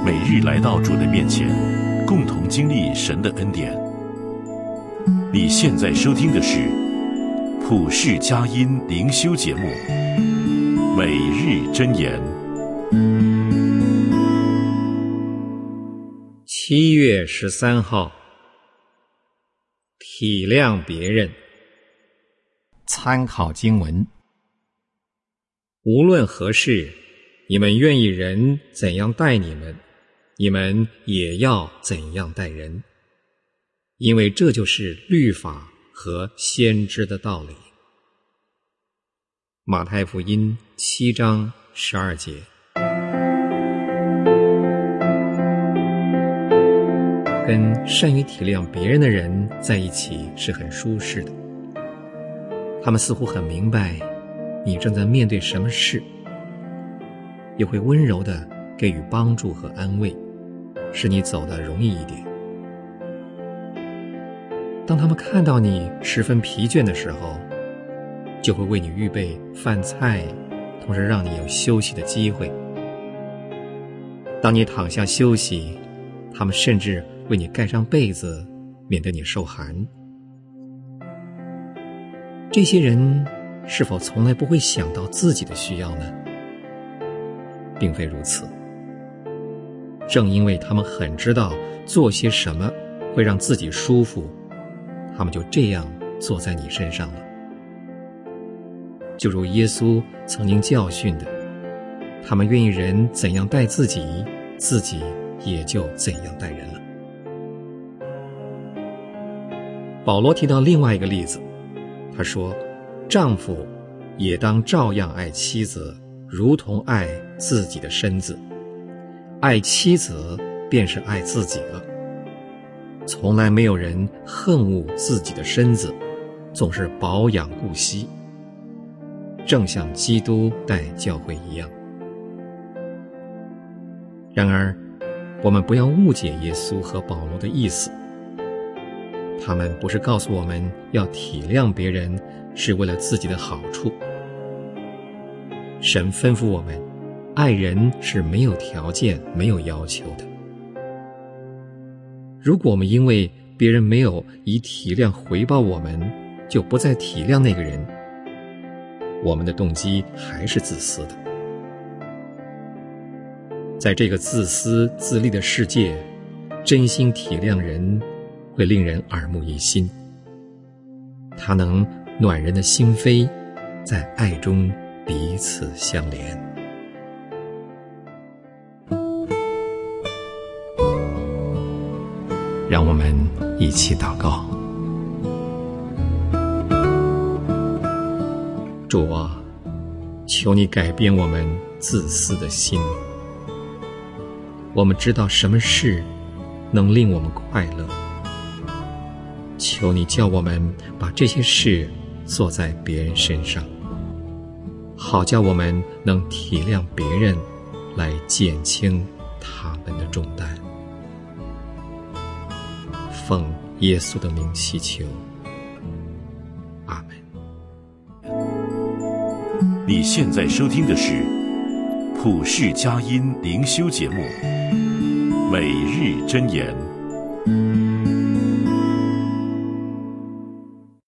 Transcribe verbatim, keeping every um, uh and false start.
每日来到主的面前，共同经历神的恩典。你现在收听的是普世佳音灵修节目《每日箴言》。 七月十三号，体谅别人。参考经文：无论何事，你们愿意人怎样待你们，你们也要怎样待人，因为这就是律法和先知的道理。马太福音七章十二节。跟善于体谅别人的人在一起是很舒适的，他们似乎很明白你正在面对什么事，也会温柔地给予帮助和安慰，使你走得容易一点。当他们看到你十分疲倦的时候，就会为你预备饭菜，同时让你有休息的机会。当你躺下休息，他们甚至为你盖上被子，免得你受寒。这些人是否从来不会想到自己的需要呢？并非如此。正因为他们很知道做些什么会让自己舒服，他们就这样做在你身上了。就如耶稣曾经教训的，他们愿意人怎样待自己，自己也就怎样待人了。保罗提到另外一个例子，他说，丈夫也当照样爱妻子，如同爱自己的身子。爱妻子便是爱自己了。从来没有人恨恶自己的身子，总是保养顾惜，正像基督待教会一样。然而，我们不要误解耶稣和保罗的意思。他们不是告诉我们要体谅别人是为了自己的好处。神吩咐我们，爱人是没有条件、没有要求的。如果我们因为别人没有以体谅回报我们，就不再体谅那个人，我们的动机还是自私的。在这个自私自利的世界，真心体谅人会令人耳目一新，它能暖人的心扉，在爱中彼此相连。让我们一起祷告。主啊，求你改变我们自私的心。我们知道什么事能令我们快乐，求你叫我们把这些事做在别人身上，好叫我们能体谅别人，来减轻他们的重担。奉耶稣的名祈求，阿们。 你现在收听的是普世佳音灵修节目《每日箴言》。